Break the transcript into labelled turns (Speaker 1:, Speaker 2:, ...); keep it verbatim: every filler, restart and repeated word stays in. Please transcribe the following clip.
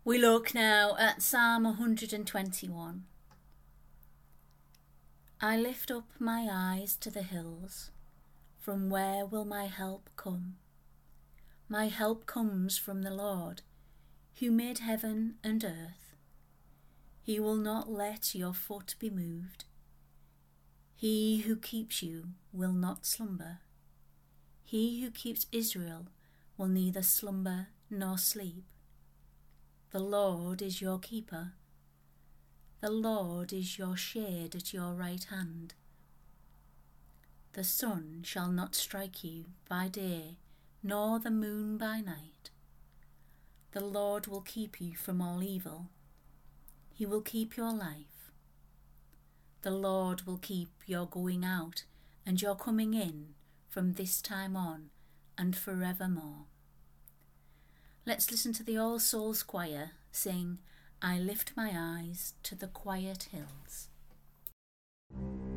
Speaker 1: We look now at Psalm one hundred twenty-one. I lift up my eyes to the hills. From where will my help come? My help comes from the Lord, who made heaven and earth. He will not let your foot be moved. He who keeps you will not slumber. He who keeps Israel will neither slumber nor sleep. The Lord is your keeper. The Lord is your shade at your right hand. The sun shall not strike you by day, nor the moon by night. The Lord will keep you from all evil. He will keep your life. The Lord will keep your going out and your coming in from this time on and forevermore. Let's listen to the All Souls Choir sing, I Lift My Eyes to the Quiet Hills.